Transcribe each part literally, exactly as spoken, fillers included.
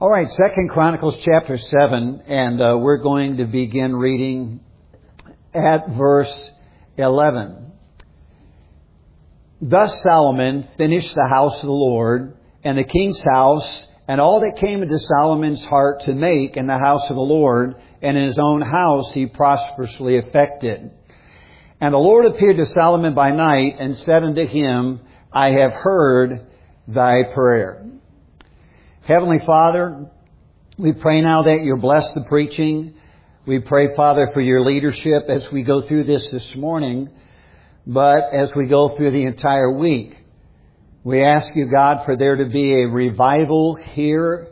All right, Second Chronicles chapter seven, and uh, we're going to begin reading at verse eleven. Thus Solomon finished the house of the Lord, and the king's house, and all that came into Solomon's heart to make in the house of the Lord, and in his own house he prosperously effected. And the Lord appeared to Solomon by night, and said unto him, I have heard thy prayer. Heavenly Father, we pray now that you'll bless the preaching. We pray, Father, for your leadership as we go through this this morning, but as we go through the entire week. We ask you, God, for there to be a revival here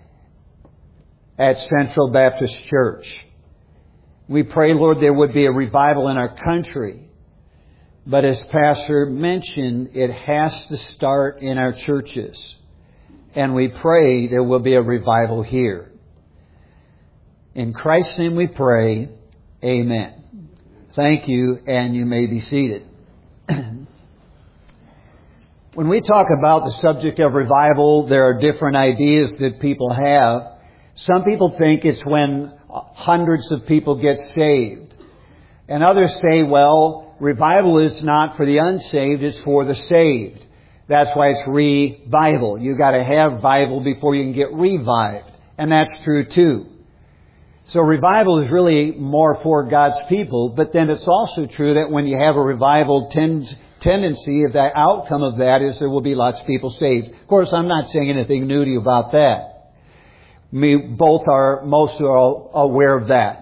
at Central Baptist Church. We pray, Lord, there would be a revival in our country. But as Pastor mentioned, it has to start in our churches. And we pray there will be a revival here. In Christ's name we pray. Amen. Thank you, and you may be seated. When we talk about the subject of revival, there are different ideas that people have. Some people think it's when hundreds of people get saved. And others say, well, revival is not for the unsaved, it's for the saved. That's why it's revival. You've got to have Bible before you can get revived. And that's true too. So revival is really more for God's people. But then it's also true that when you have a revival tend, tendency, if the outcome of that is there will be lots of people saved. Of course, I'm not saying anything new to you about that. We both are, most are aware of that.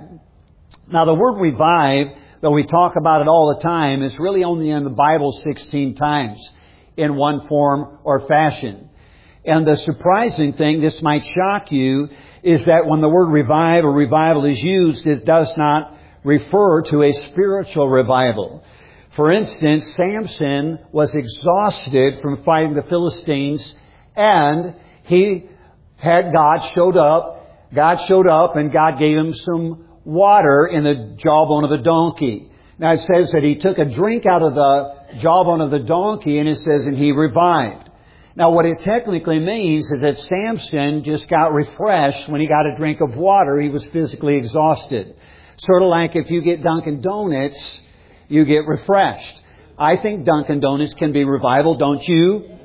Now the word revive, though we talk about it all the time, is really only in the Bible sixteen times. In one form or fashion. And the surprising thing, this might shock you, is that when the word revive or revival is used, it does not refer to a spiritual revival. For instance, Samson was exhausted from fighting the Philistines, and he had God showed up. God showed up, and God gave him some water in the jawbone of a donkey. Now it says that he took a drink out of the jawbone of the donkey, and it says, and he revived. Now what it technically means is that Samson just got refreshed when he got a drink of water. He was physically exhausted. Sort of like if you get Dunkin' Donuts, you get refreshed. I think Dunkin' Donuts can be revival, don't you?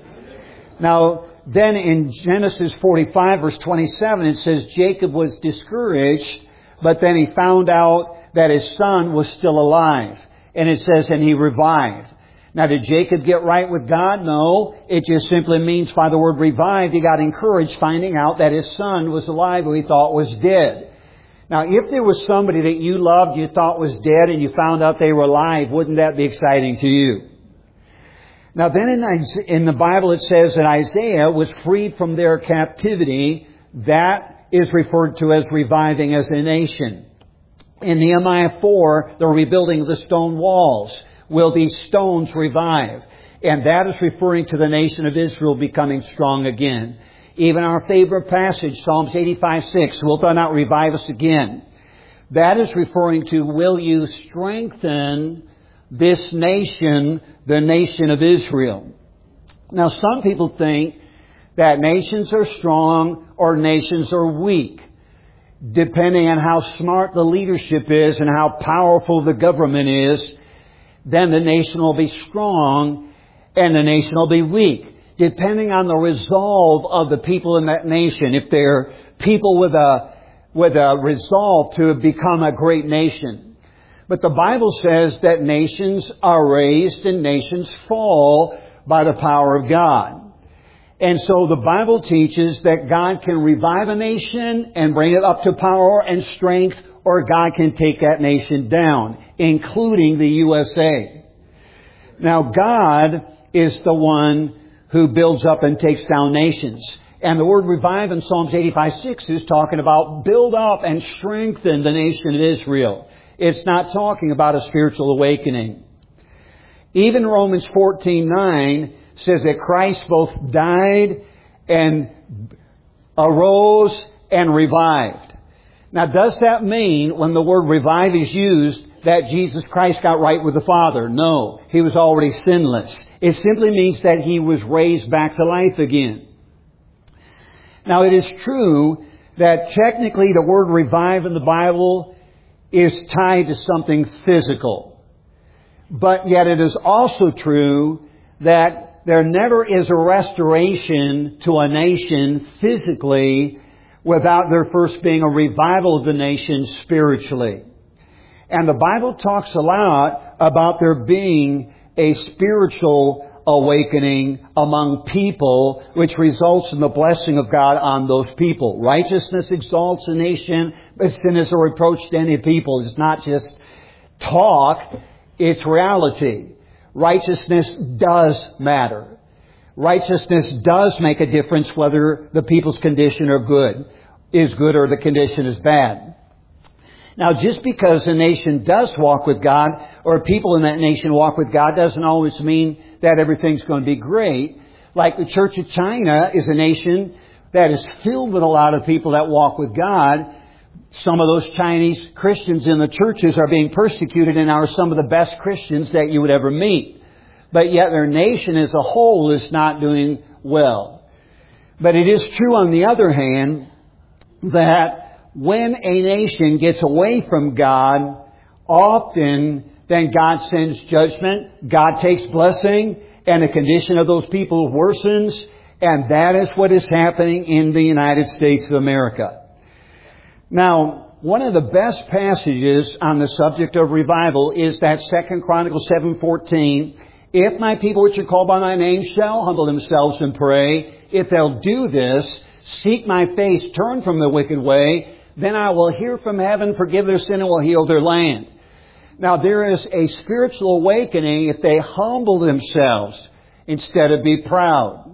Now, then in Genesis forty-five, verse twenty-seven, it says Jacob was discouraged, but then he found out that his son was still alive. And it says, and he revived. Now, did Jacob get right with God? No. It just simply means by the word revived, he got encouraged finding out that his son was alive who he thought was dead. Now, if there was somebody that you loved, you thought was dead, and you found out they were alive, wouldn't that be exciting to you? Now, then in, in the Bible it says that Isaiah was freed from their captivity. That is referred to as reviving as a nation. In Nehemiah four, the rebuilding of the stone walls. Will these stones revive? And that is referring to the nation of Israel becoming strong again. Even our favorite passage, Psalms eighty-five six, wilt thou not revive us again? That is referring to, will you strengthen this nation, the nation of Israel? Now, some people think that nations are strong or nations are weak, depending on how smart the leadership is and how powerful the government is. Then the nation will be strong and the nation will be weak, depending on the resolve of the people in that nation. If they're people with a, with a resolve to become a great nation. But the Bible says that nations are raised and nations fall by the power of God. And so the Bible teaches that God can revive a nation and bring it up to power and strength, or God can take that nation down, including the U S A. Now, God is the one who builds up and takes down nations. And the word revive in Psalms eighty-five six is talking about build up and strengthen the nation of Israel. It's not talking about a spiritual awakening. Even Romans fourteen nine says that Christ both died and arose and revived. Now, does that mean when the word revive is used that Jesus Christ got right with the Father? No, He was already sinless. It simply means that He was raised back to life again. Now, it is true that technically the word revive in the Bible is tied to something physical. But yet it is also true that there never is a restoration to a nation physically without there first being a revival of the nation spiritually. And the Bible talks a lot about there being a spiritual awakening among people, which results in the blessing of God on those people. Righteousness exalts a nation, but sin is a reproach to any people. It's not just talk, it's reality. Righteousness does matter. Righteousness does make a difference whether the people's condition are good, is good or the condition is bad. Now, just because a nation does walk with God, or people in that nation walk with God, doesn't always mean that everything's going to be great. Like the Church of China is a nation that is filled with a lot of people that walk with God. Some of those Chinese Christians in the churches are being persecuted and are some of the best Christians that you would ever meet. But yet their nation as a whole is not doing well. But it is true, on the other hand, that when a nation gets away from God, often then God sends judgment, God takes blessing, and the condition of those people worsens, and that is what is happening in the United States of America. Now, one of the best passages on the subject of revival is that Second Chronicles seven fourteen. If my people which are called by my name shall humble themselves and pray, if they'll do this, seek my face, turn from the wicked way, then I will hear from heaven, forgive their sin, and will heal their land. Now, there is a spiritual awakening if they humble themselves instead of be proud.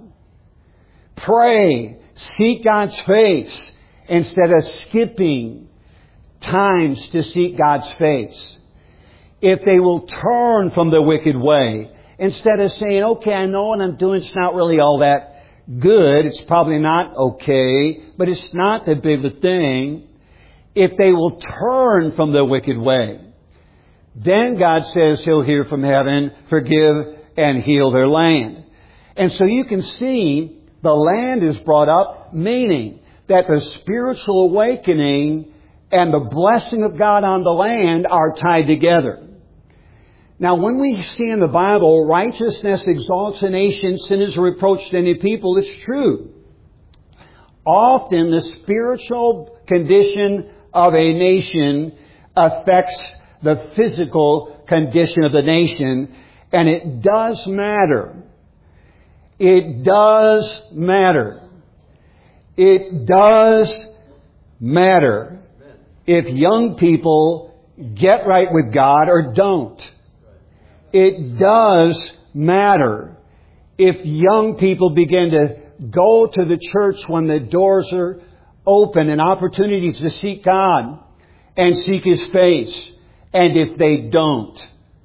Pray, seek God's face instead of skipping times to seek God's face. If they will turn from the wicked way instead of saying, okay, I know what I'm doing, it's not really all that good. It's probably not okay, but it's not that big of a thing. If they will turn from the wicked way, then God says He'll hear from heaven, forgive, and heal their land. And so you can see the land is brought up, meaning that the spiritual awakening and the blessing of God on the land are tied together. Now, when we see in the Bible, righteousness exalts a nation, sin is a reproach to any people, it's true. Often the spiritual condition of a nation affects the physical condition of the nation, and it does matter. It does matter. It does matter if young people get right with God or don't. It does matter if young people begin to go to the church when the doors are open and opportunities to seek God and seek His face, and if they don't.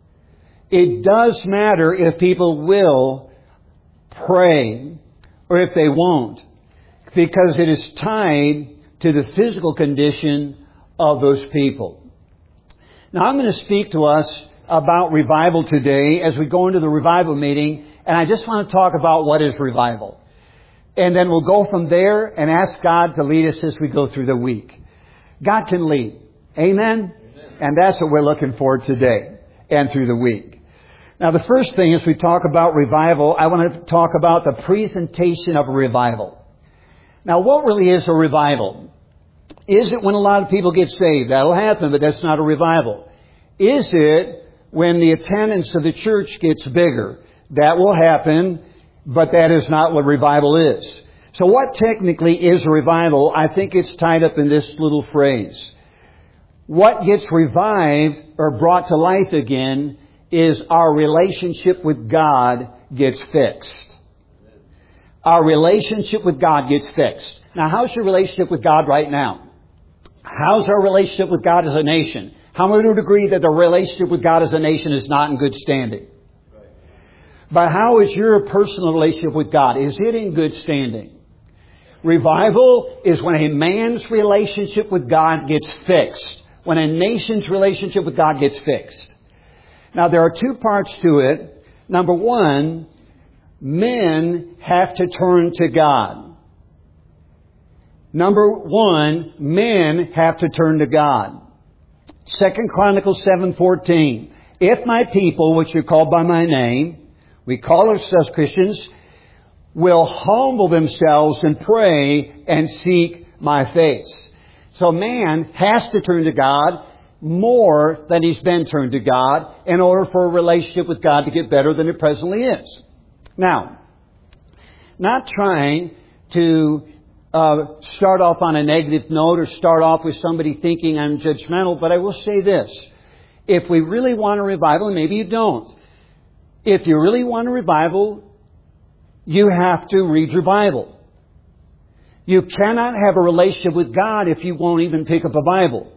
It does matter if people will pray or if they won't, because it is tied to the physical condition of those people. Now, I'm going to speak to us about revival today as we go into the revival meeting, and I just want to talk about what is revival. And then we'll go from there and ask God to lead us as we go through the week. God can lead. Amen? Amen. And that's what we're looking for today and through the week. Now, the first thing as we talk about revival, I want to talk about the presentation of a revival. Now, what really is a revival? Is it when a lot of people get saved? That'll happen, but that's not a revival. Is it when the attendance of the church gets bigger? That will happen, but that is not what revival is. So what technically is a revival? I think it's tied up in this little phrase. What gets revived or brought to life again is our relationship with God gets fixed. Our relationship with God gets fixed. Now, how's your relationship with God right now? How's our relationship with God as a nation? How many would agree that the relationship with God as a nation is not in good standing? But how is your personal relationship with God? Is it in good standing? Revival is when a man's relationship with God gets fixed. When a nation's relationship with God gets fixed. Now, there are two parts to it. Number one, men have to turn to God. Number one, men have to turn to God. Second Chronicles seven fourteen. If my people, which are called by my name, we call ourselves Christians, will humble themselves and pray and seek my face. So man has to turn to God more than he's been turned to God in order for a relationship with God to get better than it presently is. Now, not trying to uh, start off on a negative note or start off with somebody thinking I'm judgmental, but I will say this. If we really want a revival, and maybe you don't, if you really want a revival, you have to read your Bible. You cannot have a relationship with God if you won't even pick up a Bible.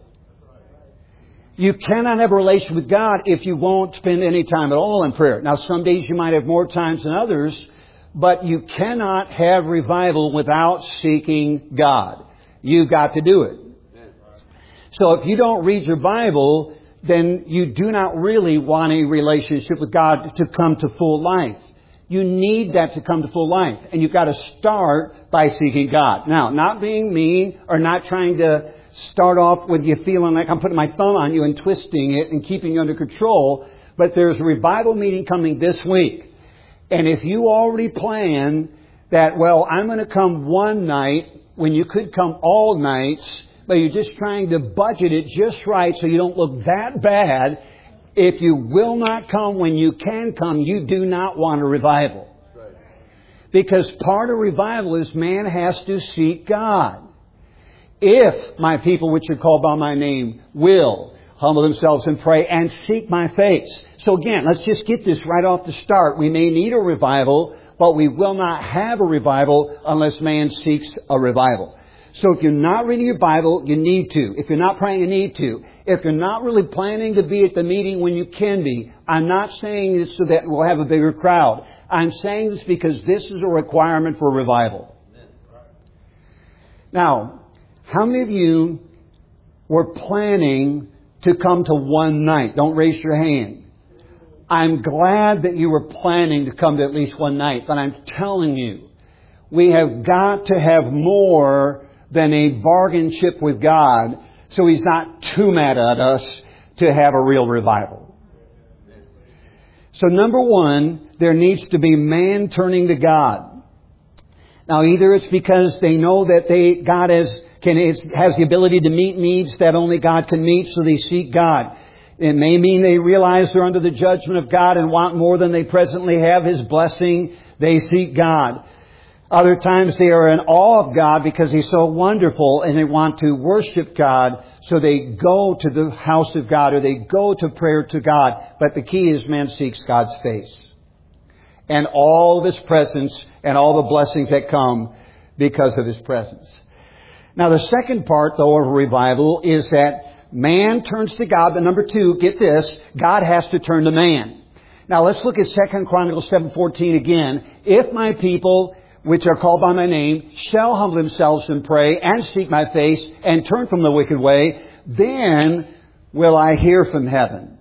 You cannot have a relationship with God if you won't spend any time at all in prayer. Now, some days you might have more times than others, but you cannot have revival without seeking God. You've got to do it. So if you don't read your Bible, then you do not really want a relationship with God to come to full life. You need that to come to full life. And you've got to start by seeking God. Now, not being mean or not trying to start off with you feeling like I'm putting my thumb on you and twisting it and keeping you under control. But there's a revival meeting coming this week. And if you already plan that, well, I'm going to come one night when you could come all nights, but you're just trying to budget it just right so you don't look that bad, if you will not come when you can come, you do not want a revival. Because part of revival is man has to seek God. If my people which are called by my name will humble themselves and pray and seek my face. So again, let's just get this right off the start. We may need a revival, but we will not have a revival unless man seeks a revival. So if you're not reading your Bible, you need to. If you're not praying, you need to. If you're not really planning to be at the meeting when you can be, I'm not saying this so that we'll have a bigger crowd. I'm saying this because this is a requirement for revival. Now, how many of you were planning to come to one night? Don't raise your hand. I'm glad that you were planning to come to at least one night, but I'm telling you, we have got to have more than a bargain chip with God so He's not too mad at us to have a real revival. So number one, there needs to be man turning to God. Now either it's because they know that they God has, can, has the ability to meet needs that only God can meet, so they seek God. It may mean they realize they're under the judgment of God and want more than they presently have, His blessing. They seek God. Other times they are in awe of God because He's so wonderful and they want to worship God. So they go to the house of God or they go to prayer to God. But the key is man seeks God's face. And all of His presence and all the blessings that come because of His presence. Now the second part though of revival is that man turns to God. But number two, get this, God has to turn to man. Now let's look at Second Chronicles seven fourteen again. If my people, which are called by my name, shall humble themselves and pray and seek my face and turn from the wicked way, then will I hear from heaven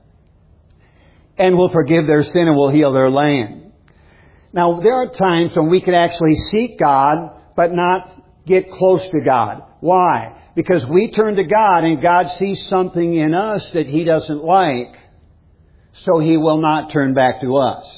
and will forgive their sin and will heal their land. Now, there are times when we can actually seek God, but not get close to God. Why? Because we turn to God and God sees something in us that He doesn't like, so He will not turn back to us.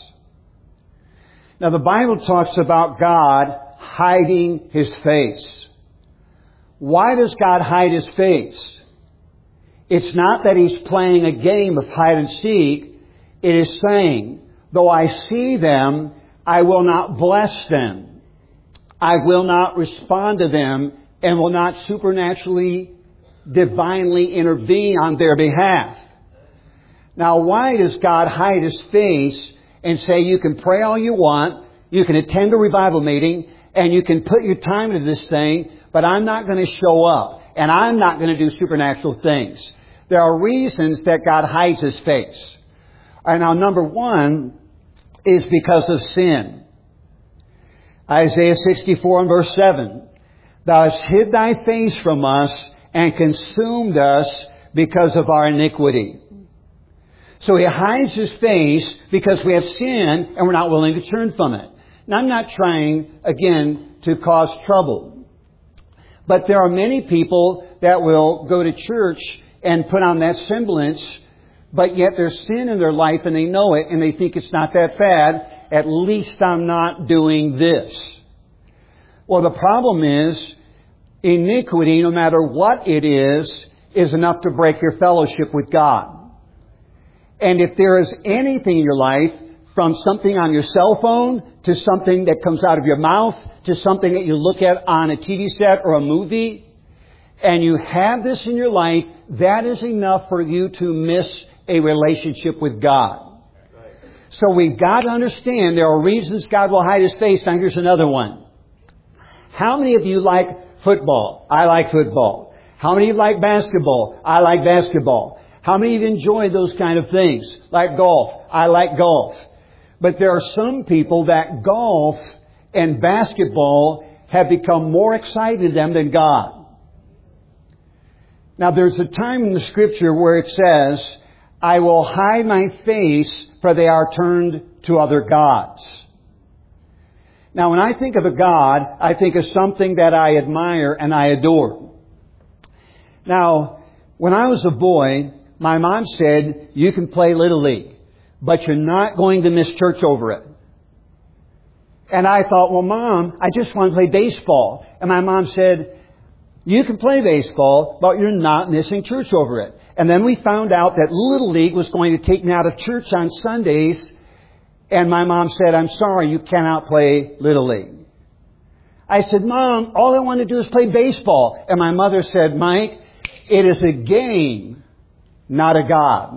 Now, the Bible talks about God hiding His face. Why does God hide His face? It's not that He's playing a game of hide and seek. It is saying, though I see them, I will not bless them. I will not respond to them and will not supernaturally, divinely intervene on their behalf. Now, why does God hide His face and say you can pray all you want, you can attend a revival meeting, and you can put your time into this thing, but I'm not going to show up, and I'm not going to do supernatural things? There are reasons that God hides His face. All right, now, number one is because of sin. Isaiah sixty-four and verse seven. Thou hast hid thy face from us and consumed us because of our iniquity. So He hides His face because we have sin and we're not willing to turn from it. Now, I'm not trying, again, to cause trouble. But there are many people that will go to church and put on that semblance, but yet there's sin in their life and they know it and they think it's not that bad. At least I'm not doing this. Well, the problem is, iniquity, no matter what it is, is enough to break your fellowship with God. And if there is anything in your life, from something on your cell phone, to something that comes out of your mouth, to something that you look at on a T V set or a movie, and you have this in your life, that is enough for you to miss a relationship with God. So we've got to understand there are reasons God will hide His face. Now here's another one. How many of you like football? I like football. How many of you like basketball? I like basketball. How many of you enjoy those kind of things? Like golf? I like golf. But there are some people that golf and basketball have become more exciting to them than God. Now there's a time in the Scripture where it says, I will hide my face, for they are turned to other gods. Now when I think of a God, I think of something that I admire and I adore. Now, when I was a boy, my mom said, you can play Little League, but you're not going to miss church over it. And I thought, well, Mom, I just want to play baseball. And my mom said, you can play baseball, but you're not missing church over it. And then we found out that Little League was going to take me out of church on Sundays. And my mom said, I'm sorry, you cannot play Little League. I said, Mom, all I want to do is play baseball. And my mother said, Mike, it is a game, not a God.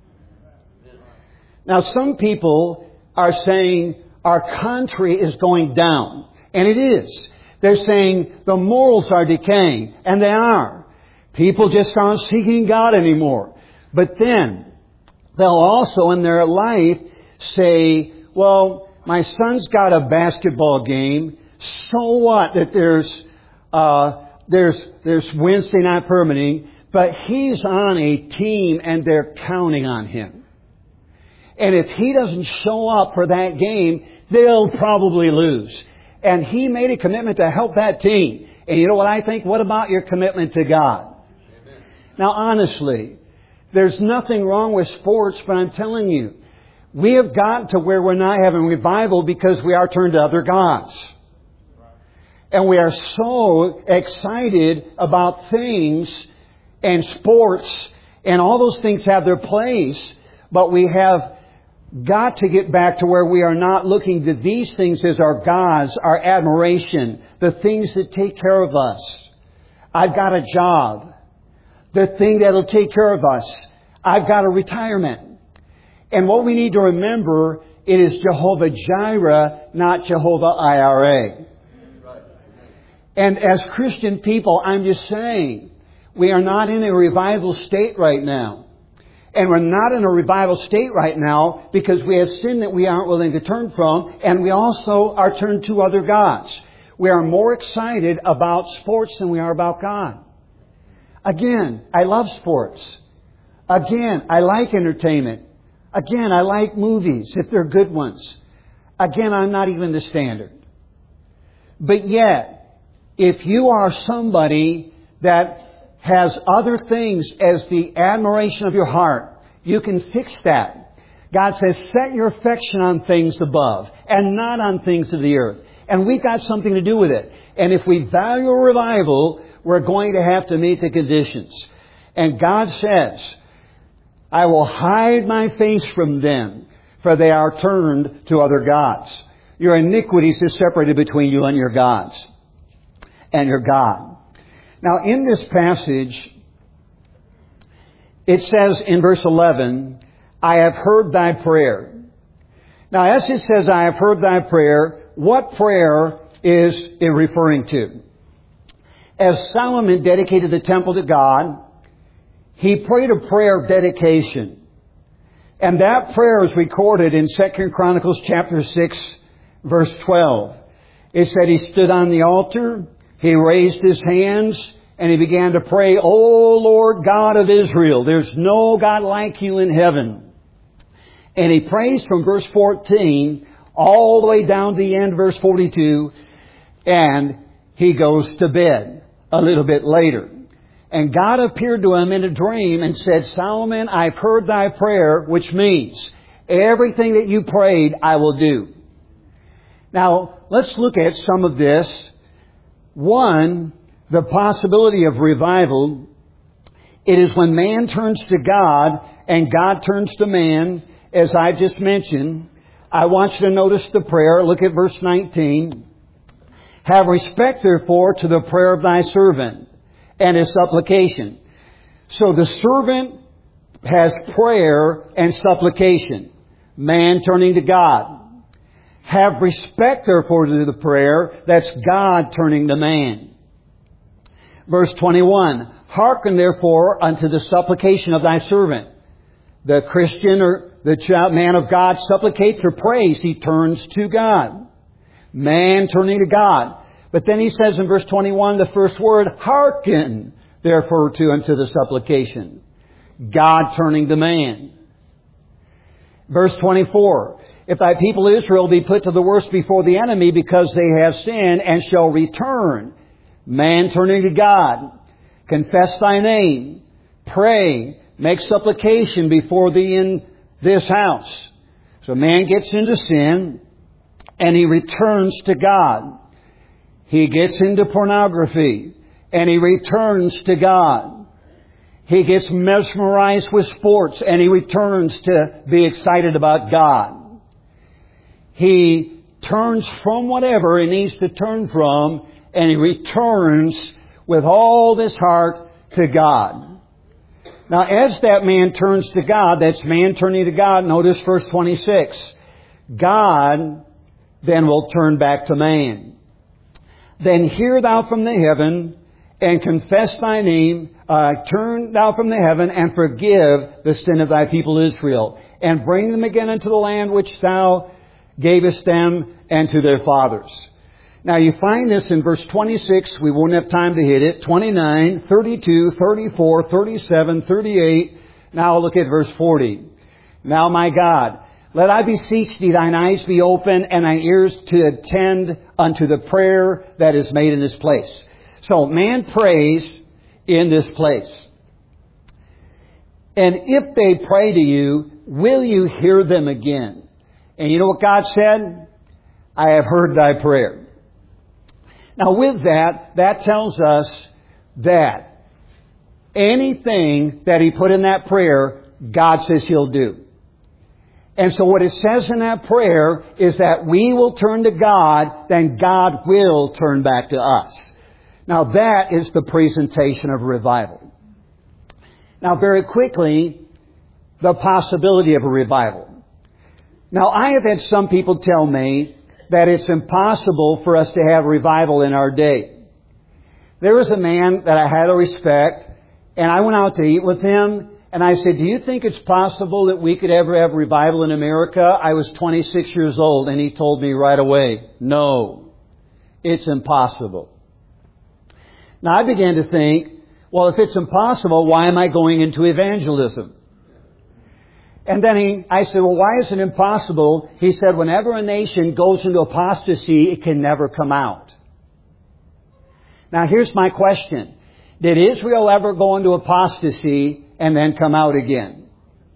Now, some people are saying our country is going down. And it is. They're saying the morals are decaying. And they are. People just aren't seeking God anymore. But then, they'll also in their life say, well, my son's got a basketball game. So what that there's, uh, there's, there's Wednesday night permitting, but he's on a team and they're counting on him. And if he doesn't show up for that game, they'll probably lose. And he made a commitment to help that team. And you know what I think? What about your commitment to God? Amen. Now, honestly, there's nothing wrong with sports, but I'm telling you, we have gotten to where we're not having revival because we are turned to other gods. And we are so excited about things and sports, and all those things have their place, but we have got to get back to where we are not looking to these things as our gods, our admiration, the things that take care of us. I've got a job. The thing that'll take care of us. I've got a retirement. And what we need to remember, it is Jehovah Jireh, not Jehovah I R A. And as Christian people, I'm just saying, we are not in a revival state right now. And we're not in a revival state right now because we have sin that we aren't willing to turn from, and we also are turned to other gods. We are more excited about sports than we are about God. Again, I love sports. Again, I like entertainment. Again, I like movies if they're good ones. Again, I'm not even the standard. But yet, if you are somebody that has other things as the admiration of your heart, you can fix that. God says, set your affection on things above and not on things of the earth. And we've got something to do with it. And if we value a revival, we're going to have to meet the conditions. And God says, I will hide my face from them, for they are turned to other gods. Your iniquities are separated between you and your gods and your God. Now, in this passage, it says in verse eleven, I have heard thy prayer. Now, as it says, I have heard thy prayer, what prayer is it referring to? As Solomon dedicated the temple to God, he prayed a prayer of dedication. And that prayer is recorded in Second Chronicles chapter six, verse twelve. It said he stood on the altar, he raised his hands, and he began to pray, O Lord God of Israel, there's no God like you in heaven. And he prays from verse fourteen all the way down to the end, verse forty-two, and he goes to bed. a little bit later. And God appeared to him in a dream and said, Solomon, I've heard thy prayer, which means everything that you prayed, I will do. Now, let's look at some of this. One, the possibility of revival. It is when man turns to God and God turns to man, as I just mentioned. I want you to notice the prayer. Look at verse nineteen. Have respect, therefore, to the prayer of thy servant and his supplication. So the servant has prayer and supplication. Man turning to God. Have respect, therefore, to the prayer. That's God turning to man. Verse twenty-one. Hearken, therefore, unto the supplication of thy servant. The Christian or the child, man of God supplicates or prays. He turns to God. Man turning to God. But then he says in verse twenty-one, the first word, hearken, therefore, to unto the supplication. God turning to man. Verse twenty-four, if thy people Israel be put to the worst before the enemy because they have sinned and shall return. Man turning to God. Confess thy name. Pray. Make supplication before thee in this house. So man gets into sin and he returns to God. He gets into pornography and he returns to God. He gets mesmerized with sports and he returns to be excited about God. He turns from whatever he needs to turn from and he returns with all his heart to God. Now, as that man turns to God, that's man turning to God, notice verse twenty-six. God then will turn back to man. Then hear thou from the heaven and confess thy name, uh, turn thou from the heaven and forgive the sin of thy people Israel, and bring them again into the land which thou gavest them and to their fathers. Now you find this in verse twenty-six. We won't have time to hit it. twenty-nine, thirty-two, thirty-four, thirty-seven, thirty-eight. Now look at verse forty. Now my God, let I beseech thee, thine eyes be open and thine ears to attend unto the prayer that is made in this place. So man prays in this place. And if they pray to you, will you hear them again? And you know what God said? I have heard thy prayer. Now with that, that tells us that anything that he put in that prayer, God says he'll do. And so what it says in that prayer is that we will turn to God, then God will turn back to us. Now that is the presentation of revival. Now very quickly, the possibility of a revival. Now I have had some people tell me that it's impossible for us to have revival in our day. There was a man that I had a respect, and I went out to eat with him, and I said, do you think it's possible that we could ever have revival in America? I was twenty-six years old, and he told me right away, no, it's impossible. Now I began to think, well, if it's impossible, why am I going into evangelism? And then he, I said, well, why is it impossible? He said, whenever a nation goes into apostasy, it can never come out. Now, here's my question. Did Israel ever go into apostasy and then come out again?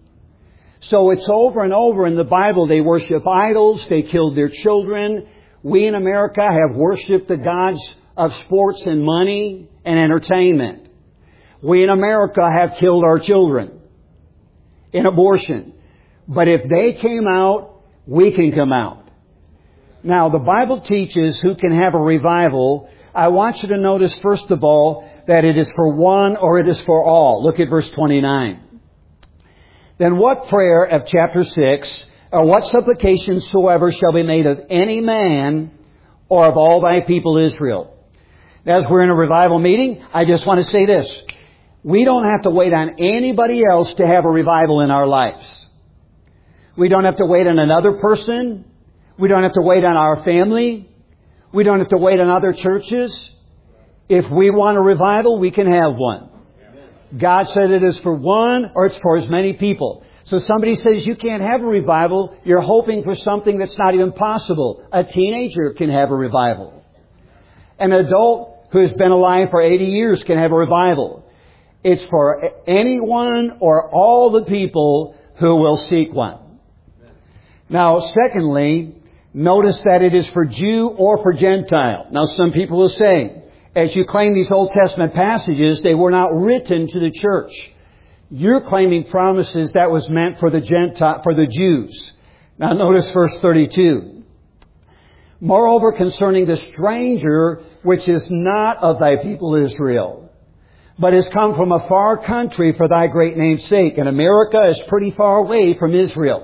So it's over and over in the Bible. They worship idols. They killed their children. We in America have worshiped the gods of sports and money and entertainment. We in America have killed our children in abortion. But if they came out, we can come out. Now, the Bible teaches who can have a revival. I want you to notice, first of all, that it is for one or it is for all. Look at verse twenty-nine. Then what prayer of chapter six, or what supplication soever shall be made of any man or of all thy people Israel. As we're in a revival meeting, I just want to say this. We don't have to wait on anybody else to have a revival in our lives. We don't have to wait on another person. We don't have to wait on our family. We don't have to wait on other churches. If we want a revival, we can have one. God said it is for one or it's for as many people. So somebody says you can't have a revival, you're hoping for something that's not even possible. A teenager can have a revival. An adult who has been alive for eighty years can have a revival. It's for anyone or all the people who will seek one. Now, secondly, notice that it is for Jew or for Gentile. Now, some people will say, as you claim these Old Testament passages, they were not written to the church. You're claiming promises that was meant for the Gentile, for the Jews. Now, notice verse thirty-two. Moreover, concerning the stranger, which is not of thy people Israel, but is come from a far country for thy great name's sake. And America is pretty far away from Israel.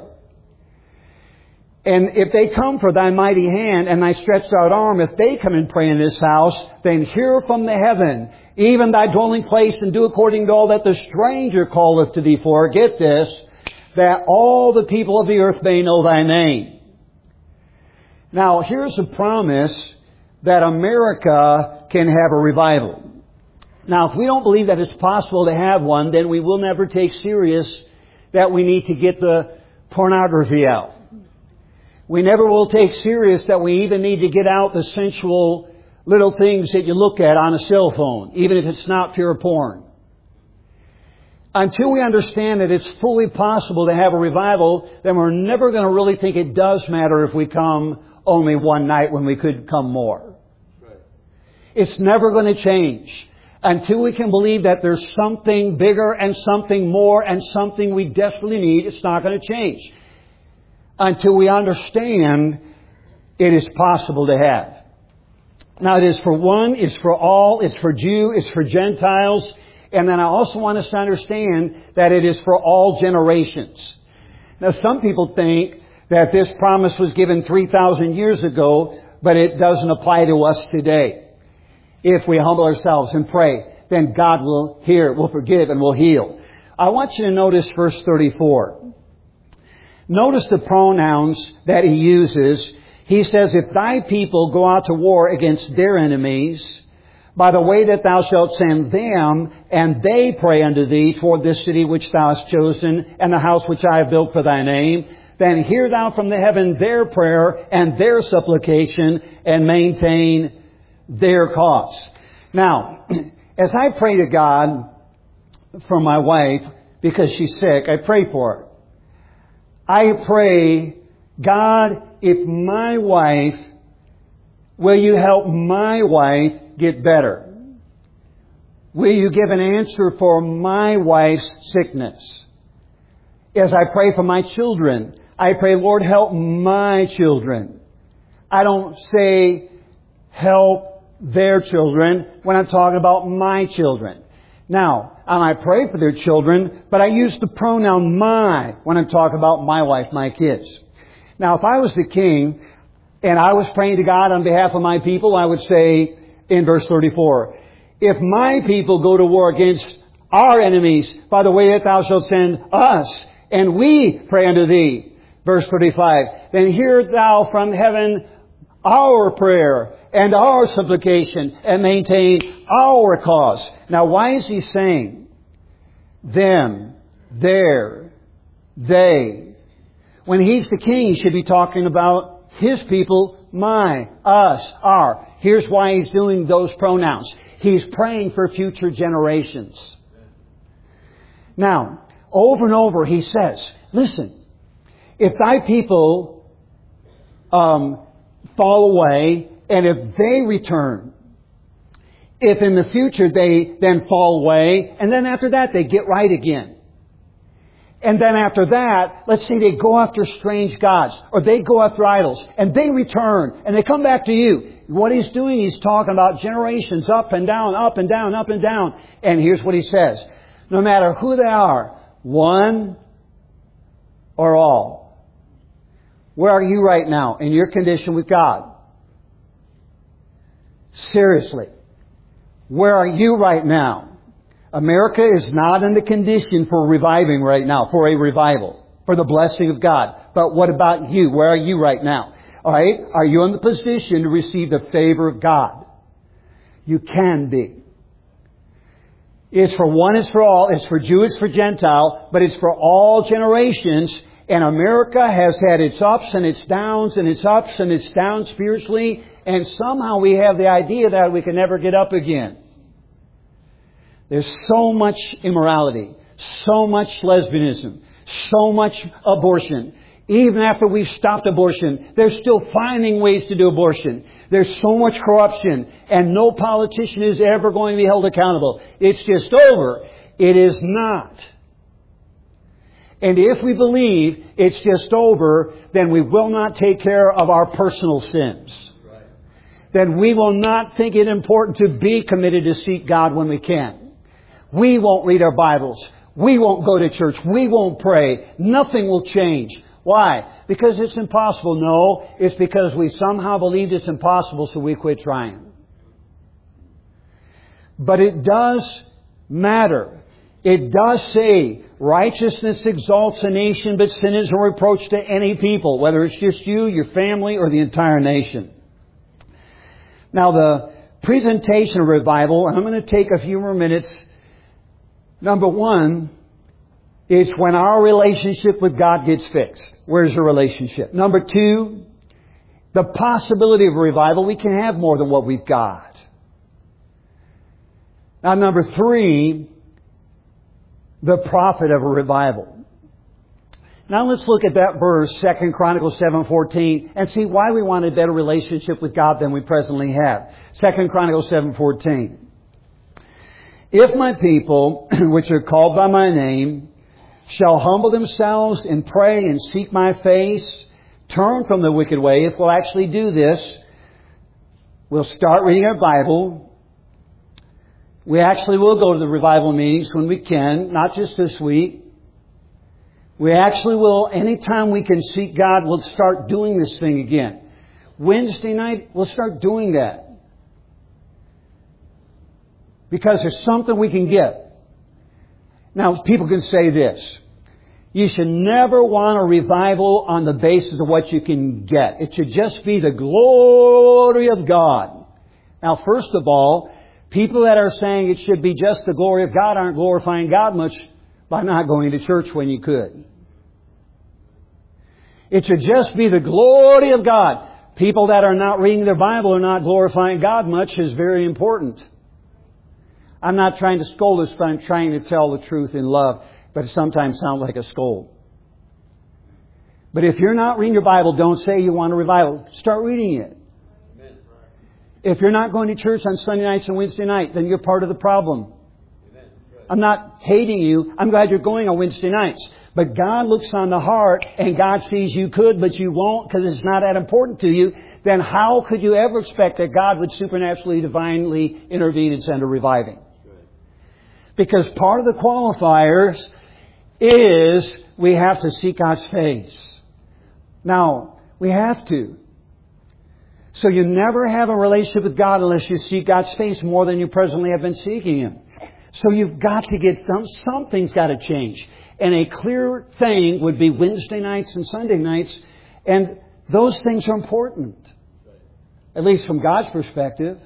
And if they come for thy mighty hand and thy stretched out arm, if they come and pray in this house, then hear from the heaven, even thy dwelling place, and do according to all that the stranger calleth to thee for. Get this, that all the people of the earth may know thy name. Now, here's a promise that America can have a revival. Now, if we don't believe that it's possible to have one, then we will never take serious that we need to get the pornography out. We never will take serious that we even need to get out the sensual little things that you look at on a cell phone, even if it's not pure porn. Until we understand that it's fully possible to have a revival, then we're never going to really think it does matter if we come only one night when we could come more. Right. It's never going to change. Until we can believe that there's something bigger and something more and something we desperately need, it's not going to change. Until we understand it is possible to have. Now, it is for one, it's for all, it's for Jew, it's for Gentiles. And then I also want us to understand that it is for all generations. Now, some people think that this promise was given three thousand years ago, but it doesn't apply to us today. If we humble ourselves and pray, then God will hear, will forgive, and will heal. I want you to notice verse thirty-four. Notice the pronouns that he uses. He says, if thy people go out to war against their enemies, by the way that thou shalt send them, and they pray unto thee toward this city which thou hast chosen, and the house which I have built for thy name, then hear thou from the heaven their prayer and their supplication, and maintain their cause. Now, as I pray to God for my wife, because she's sick, I pray for her. I pray, God, if my wife, will you help my wife get better? Will you give an answer for my wife's sickness? As I pray for my children, I pray, Lord, help my children. I don't say help their children when I'm talking about my children. Now, and I pray for their children, but I use the pronoun my when I'm talking about my wife, my kids. Now, if I was the king and I was praying to God on behalf of my people, I would say in verse thirty-four, if my people go to war against our enemies by the way that thou shalt send us, and we pray unto thee, verse thirty-five, then hear thou from heaven our prayer and our supplication, and maintain our cause. Now, why is he saying them, their, they? When he's the king, he should be talking about his people, my, us, our. Here's why he's doing those pronouns. He's praying for future generations. Now, over and over he says, listen, if thy people um, fall away, and if they return, if in the future they then fall away, and then after that they get right again. And then after that, let's say they go after strange gods, or they go after idols, and they return, and they come back to you. What he's doing, he's talking about generations up and down, up and down, up and down. And here's what he says. No matter who they are, one or all. Where are you right now in your condition with God? Seriously. Where are you right now? America is not in the condition for reviving right now, for a revival, for the blessing of God. But what about you? Where are you right now? All right? Are you in the position to receive the favor of God? You can be. It's for one, it's for all. It's for Jew, it's for Gentile. But it's for all generations. And America has had its ups and its downs and its ups and its downs spiritually. And somehow we have the idea that we can never get up again. There's so much immorality, so much lesbianism, so much abortion. Even after we've stopped abortion, they're still finding ways to do abortion. There's so much corruption, and no politician is ever going to be held accountable. It's just over. It is not. And if we believe it's just over, then we will not take care of our personal sins. Right. Then we will not think it important to be committed to seek God when we can. We won't read our Bibles. We won't go to church. We won't pray. Nothing will change. Why? Because it's impossible? No, it's because we somehow believed it's impossible, so we quit trying. But it does matter. It does say, righteousness exalts a nation, but sin is a reproach to any people, whether it's just you, your family, or the entire nation. Now, the presentation of revival, and I'm going to take a few more minutes. Number one, it's when our relationship with God gets fixed. Where's the relationship? Number two, the possibility of revival. We can have more than what we've got. Now, number three, the profit of a revival. Now let's look at that verse, Second Chronicles seven fourteen, and see why we want a better relationship with God than we presently have. Second Chronicles seven fourteen. If my people, which are called by my name, shall humble themselves and pray and seek my face, turn from the wicked way. If we'll actually do this, we'll start reading our Bible. We actually will go to the revival meetings when we can, not just this week. We actually will, anytime we can seek God, we'll start doing this thing again. Wednesday night, we'll start doing that. Because there's something we can get. Now, people can say this. You should never want a revival on the basis of what you can get. It should just be the glory of God. Now, first of all, people that are saying it should be just the glory of God aren't glorifying God much by not going to church when you could. It should just be the glory of God. People that are not reading their Bible are not glorifying God much is very important. I'm not trying to scold us, but I'm trying to tell the truth in love. But it sometimes sounds like a scold. But if you're not reading your Bible, don't say you want a revival. Start reading it. Amen. If you're not going to church on Sunday nights and Wednesday night, then you're part of the problem. Amen. I'm not hating you. I'm glad you're going on Wednesday nights. But God looks on the heart, and God sees you could, but you won't because it's not that important to you. Then how could you ever expect that God would supernaturally, divinely intervene and send a reviving? Because part of the qualifiers is we have to seek God's face. Now, we have to. So you never have a relationship with God unless you seek God's face more than you presently have been seeking Him. So you've got to get some, something's got to change. And a clear thing would be Wednesday nights and Sunday nights. And those things are important. At least from God's perspective.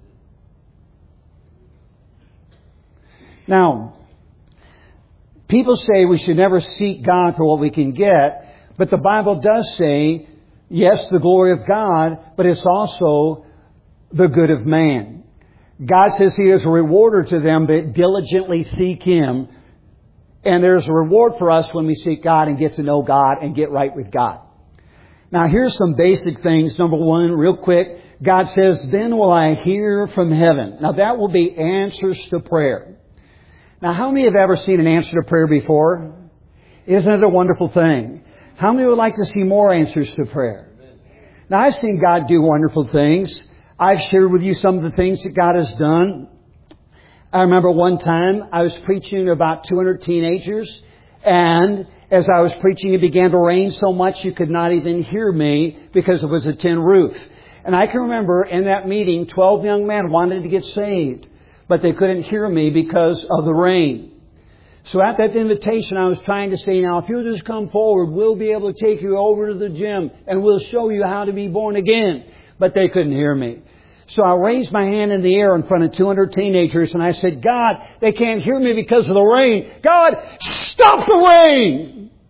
Now, people say we should never seek God for what we can get, but the Bible does say, yes, the glory of God, but it's also the good of man. God says He is a rewarder to them that diligently seek Him, and there's a reward for us when we seek God and get to know God and get right with God. Now, here's some basic things. Number one, real quick, God says, then will I hear from heaven. Now, that will be answers to prayer. Now, how many have ever seen an answer to prayer before? Isn't it a wonderful thing? How many would like to see more answers to prayer? Now, I've seen God do wonderful things. I've shared with you some of the things that God has done. I remember one time I was preaching to about two hundred teenagers, and as I was preaching, it began to rain so much you could not even hear me because it was a tin roof. And I can remember in that meeting, twelve young men wanted to get saved, but they couldn't hear me because of the rain. So at that invitation, I was trying to say, now, if you'll just come forward, we'll be able to take you over to the gym and we'll show you how to be born again. But they couldn't hear me. So I raised my hand in the air in front of two hundred teenagers and I said, God, they can't hear me because of the rain. God, stop the rain!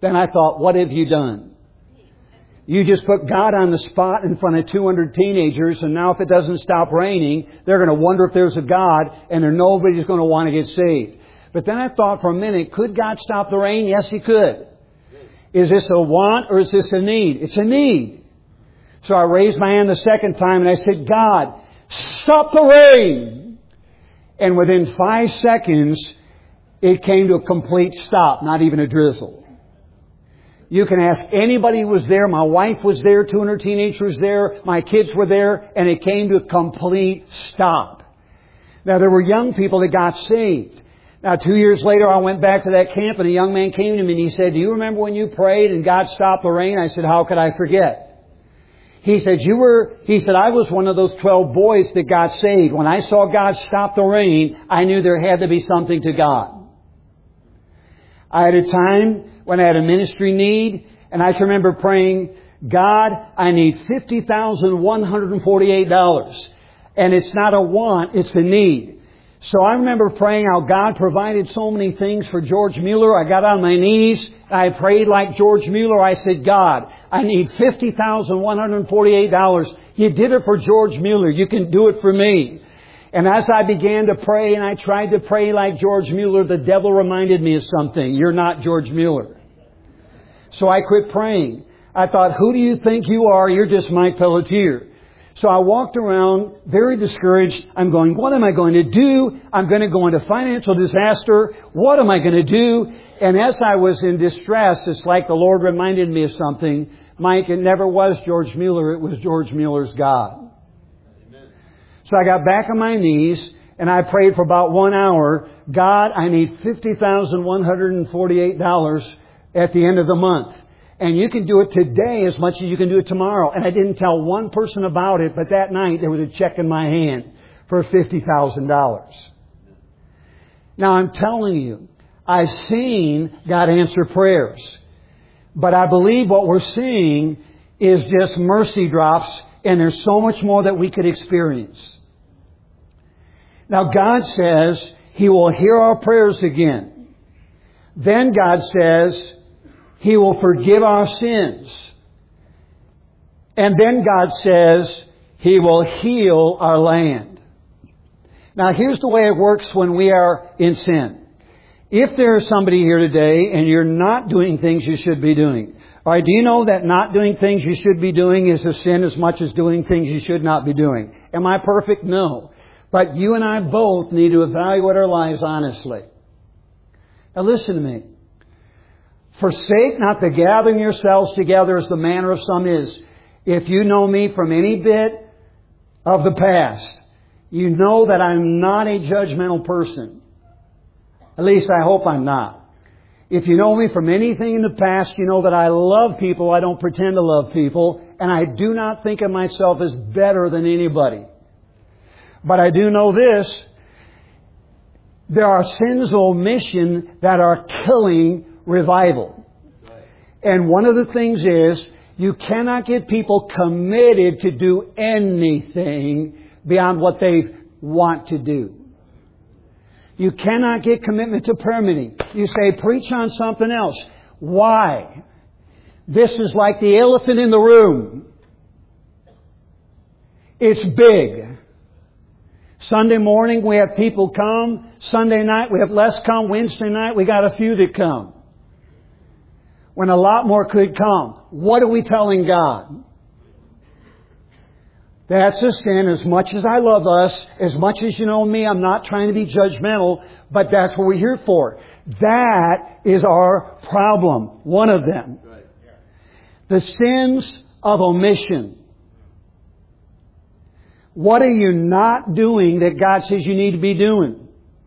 Then I thought, what have you done? You just put God on the spot in front of two hundred teenagers, and now if it doesn't stop raining, they're going to wonder if there's a God, and there nobody's going to want to get saved. But then I thought for a minute, could God stop the rain? Yes, He could. Is this a want or is this a need? It's a need. So I raised my hand the second time and I said, God, stop the rain. And within five seconds, it came to a complete stop, not even a drizzle. You can ask anybody who was there. My wife was there, two hundred teenagers there, my kids were there, and it came to a complete stop. Now there were young people that got saved. Now, two years later, I went back to that camp and a young man came to me and he said, do you remember when you prayed and God stopped the rain? I said, how could I forget? He said, you were, he said, I was one of those twelve boys that got saved. When I saw God stop the rain, I knew there had to be something to God. I had a time when I had a ministry need and I can remember praying, God, I need fifty thousand one hundred forty-eight dollars. And it's not a want, it's a need. So I remember praying how God provided so many things for George Mueller. I got on my knees. I prayed like George Mueller. I said, God, I need fifty thousand one hundred forty-eight dollars. You did it for George Mueller. You can do it for me. And as I began to pray and I tried to pray like George Mueller, the devil reminded me of something. You're not George Mueller. So I quit praying. I thought, who do you think you are? You're just Mike Pelletier. So I walked around very discouraged. I'm going, what am I going to do? I'm going to go into financial disaster. What am I going to do? And as I was in distress, it's like the Lord reminded me of something. Mike, it never was George Mueller. It was George Mueller's God. Amen. So I got back on my knees and I prayed for about one hour. God, I need fifty thousand one hundred forty-eight dollars at the end of the month. And you can do it today as much as you can do it tomorrow. And I didn't tell one person about it, but that night there was a check in my hand for fifty thousand dollars. Now I'm telling you, I've seen God answer prayers. But I believe what we're seeing is just mercy drops, and there's so much more that we could experience. Now God says He will hear our prayers again. Then God says He will forgive our sins. And then God says He will heal our land. Now here's the way it works when we are in sin. If there is somebody here today and you're not doing things you should be doing. All right, do you know that not doing things you should be doing is a sin as much as doing things you should not be doing? Am I perfect? No. But you and I both need to evaluate our lives honestly. Now listen to me. Forsake not the gathering yourselves together as the manner of some is. If you know me from any bit of the past, you know that I'm not a judgmental person. At least I hope I'm not. If you know me from anything in the past, you know that I love people. I don't pretend to love people. And I do not think of myself as better than anybody. But I do know this. There are sins of omission that are killing revival. And one of the things is, you cannot get people committed to do anything beyond what they want to do. You cannot get commitment to prayer meeting. You say, preach on something else. Why? This is like the elephant in the room. It's big. Sunday morning we have people come. Sunday night we have less come. Wednesday night we got a few that come. When a lot more could come. What are we telling God? That's a sin. As much as I love us, as much as you know me, I'm not trying to be judgmental, but that's what we're here for. That is our problem. One of them. The sins of omission. What are you not doing that God says you need to be doing?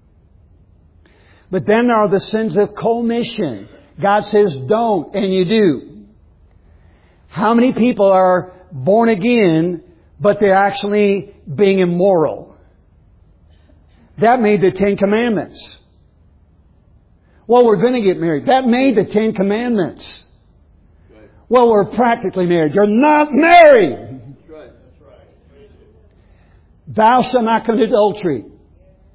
But then there are the sins of commission. God says don't, and you do. How many people are born again, but they're actually being immoral? That made the Ten Commandments. Well, we're going to get married. That made the Ten Commandments. Right. Well, we're practically married. You're not married. That's right. That's right. Thou shalt not commit adultery.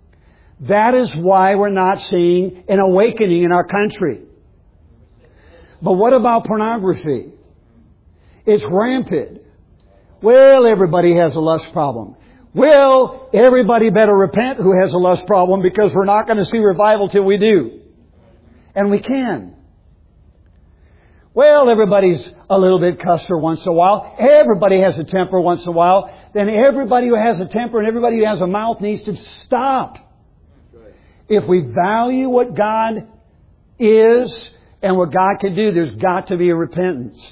That is why we're not seeing an awakening in our country. But what about pornography? It's rampant. Well, everybody has a lust problem. Well, everybody better repent who has a lust problem, because we're not going to see revival till we do. And we can. Well, everybody's a little bit cusser once in a while. Everybody has a temper once in a while. Then everybody who has a temper and everybody who has a mouth needs to stop. If we value what God is and what God can do, there's got to be a repentance.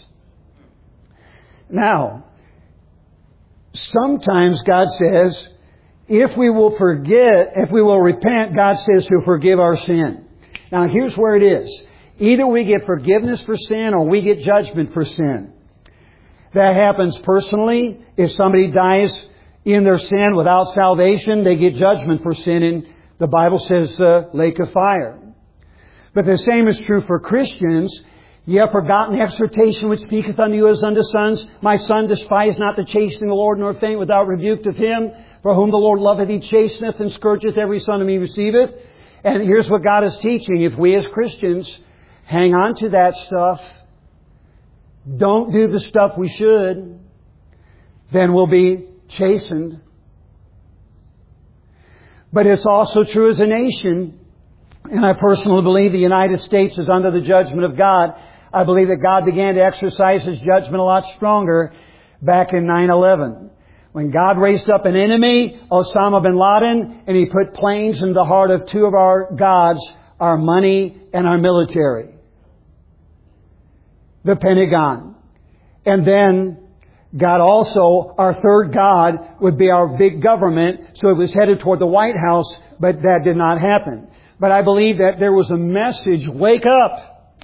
Now, sometimes God says, if we will forget, if we will repent, God says He'll forgive our sin. Now, here's where it is. Either we get forgiveness for sin or we get judgment for sin. That happens personally. If somebody dies in their sin without salvation, they get judgment for sin, and the Bible says the lake of fire. But the same is true for Christians. Ye have forgotten the exhortation which speaketh unto you as unto sons. My son, despise not the chastening of the Lord, nor faint without rebuke of Him. For whom the Lord loveth, He chasteneth, and scourgeth every son whom He receiveth. And here's what God is teaching. If we as Christians hang on to that stuff, don't do the stuff we should, then we'll be chastened. But it's also true as a nation, and I personally believe the United States is under the judgment of God. I believe that God began to exercise His judgment a lot stronger back in nine eleven. When God raised up an enemy, Osama bin Laden, and He put planes in the heart of two of our gods, our money and our military. The Pentagon. And then God also, our third God, would be our big government. So it was headed toward the White House, but that did not happen. But I believe that there was a message, wake up.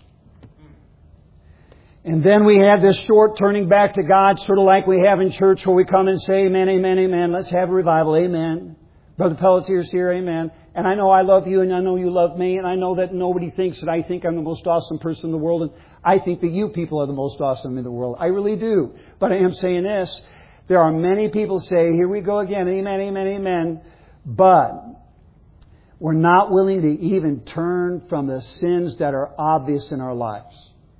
And then we had this short turning back to God, sort of like we have in church, where we come and say, amen, amen, amen. Let's have a revival, amen. Brother Pelletier's here, amen. And I know I love you, and I know you love me, and I know that nobody thinks that I think I'm the most awesome person in the world, and I think that you people are the most awesome in the world. I really do. But I am saying this. There are many people say, here we go again, amen, amen, amen. But we're not willing to even turn from the sins that are obvious in our lives.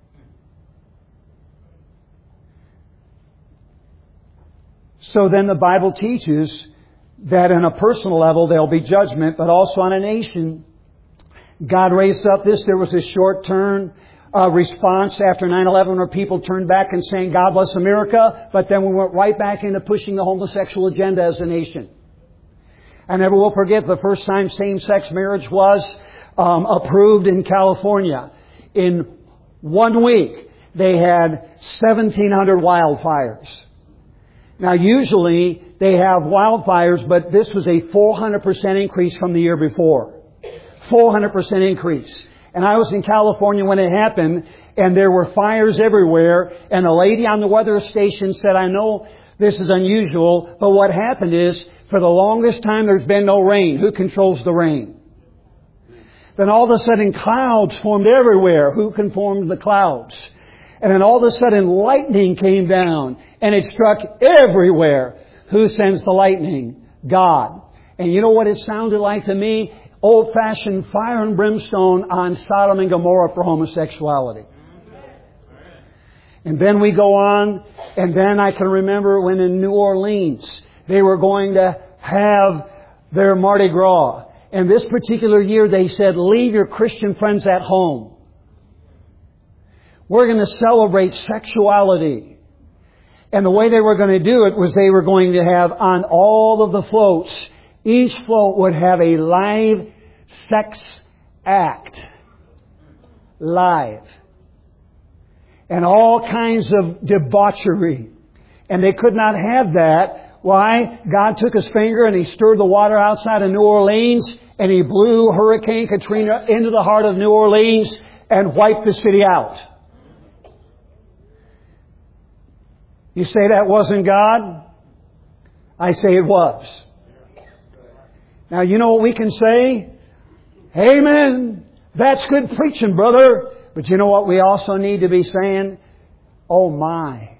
So then the Bible teaches that on a personal level there'll be judgment, but also on a nation. God raised up this. There was a short term uh, response after nine eleven where people turned back and saying, God bless America. But then we went right back into pushing the homosexual agenda as a nation. I never will forget the first time same-sex marriage was um, approved in California. In one week, they had seventeen hundred wildfires. Now, usually they have wildfires, but this was a four hundred percent increase from the year before. four hundred percent increase. And I was in California when it happened, and there were fires everywhere. And a lady on the weather station said, I know this is unusual, but what happened is, for the longest time there's been no rain. Who controls the rain? Then all of a sudden clouds formed everywhere. Who can form the clouds? And then all of a sudden lightning came down, and it struck everywhere. Who sends the lightning? God. And you know what it sounded like to me? Old-fashioned fire and brimstone on Sodom and Gomorrah for homosexuality. And then we go on, and then I can remember when in New Orleans they were going to have their Mardi Gras. And this particular year they said, leave your Christian friends at home. We're going to celebrate sexuality. And the way they were going to do it was they were going to have on all of the floats, each float would have a live sex act. Live. And all kinds of debauchery. And they could not have that. Why? God took His finger and He stirred the water outside of New Orleans, and He blew Hurricane Katrina into the heart of New Orleans and wiped the city out. You say that wasn't God? I say it was. Now, you know what we can say? Amen. That's good preaching, brother. But you know what we also need to be saying? Oh my.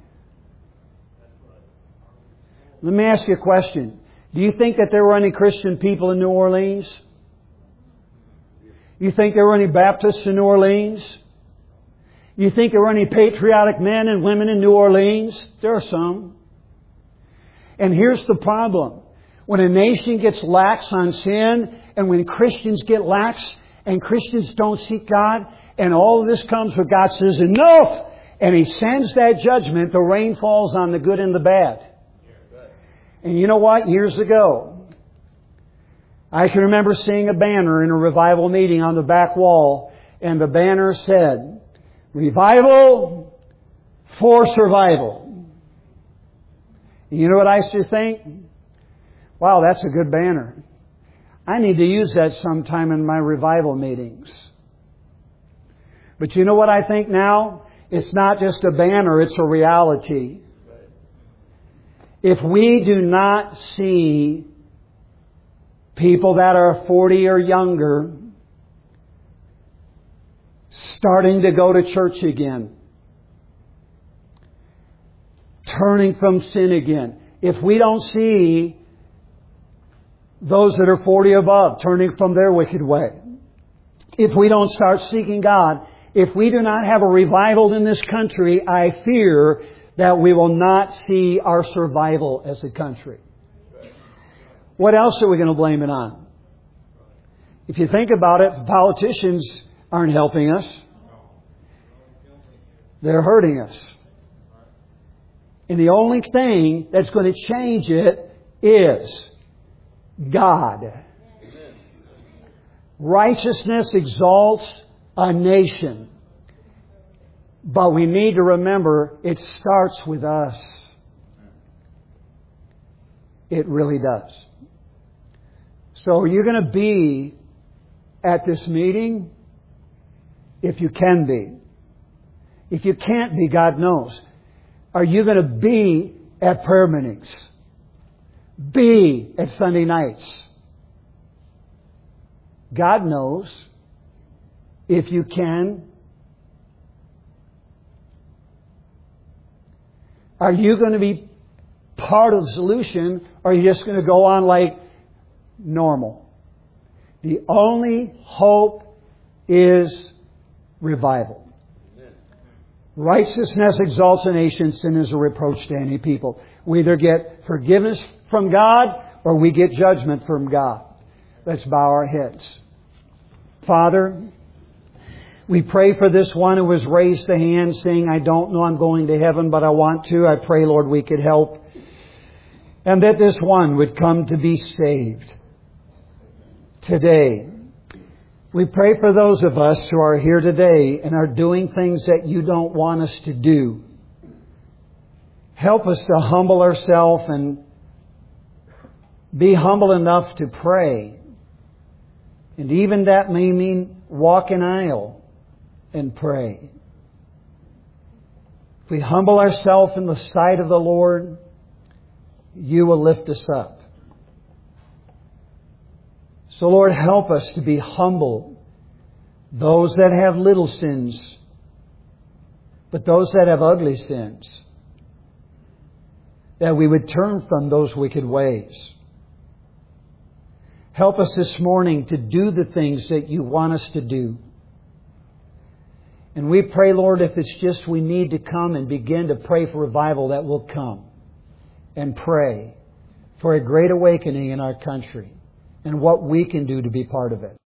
Let me ask you a question. Do you think that there were any Christian people in New Orleans? You think there were any Baptists in New Orleans? You think there were any patriotic men and women in New Orleans? There are some. And here's the problem. When a nation gets lax on sin, and when Christians get lax, and Christians don't seek God, and all of this comes where God says, enough! And He sends that judgment, the rain falls on the good and the bad. And you know what? Years ago, I can remember seeing a banner in a revival meeting on the back wall, and the banner said, Revival for Survival. You know what I used to think? Wow, that's a good banner. I need to use that sometime in my revival meetings. But you know what I think now? It's not just a banner, it's a reality. If we do not see people that are forty or younger starting to go to church again, turning from sin again, if we don't see those that are forty above turning from their wicked way, if we don't start seeking God, if we do not have a revival in this country, I fear that we will not see our survival as a country. What else are we going to blame it on? If you think about it, the politicians aren't helping us. They're hurting us. And the only thing that's going to change it is God. Righteousness exalts a nation. But we need to remember it starts with us. It really does. So are you going to be at this meeting? If you can be. If you can't be, God knows. Are you going to be at prayer meetings? Be at Sunday nights? God knows. If you can. Are you going to be part of the solution, or are you just going to go on like normal? The only hope is revival. Amen. Righteousness exalts a nation, sin is a reproach to any people. We either get forgiveness from God or we get judgment from God. Let's bow our heads. Father, we pray for this one who has raised a hand saying, I don't know I'm going to heaven, but I want to. I pray, Lord, we could help. And that this one would come to be saved today. We pray for those of us who are here today and are doing things that you don't want us to do. Help us to humble ourselves and be humble enough to pray. And even that may mean walk an aisle and pray. If we humble ourselves in the sight of the Lord, you will lift us up. So Lord, help us to be humble. Those that have little sins, but those that have ugly sins, that we would turn from those wicked ways. Help us this morning to do the things that you want us to do. And we pray, Lord, if it's just we need to come and begin to pray for revival, that will come and pray for a great awakening in our country and what we can do to be part of it.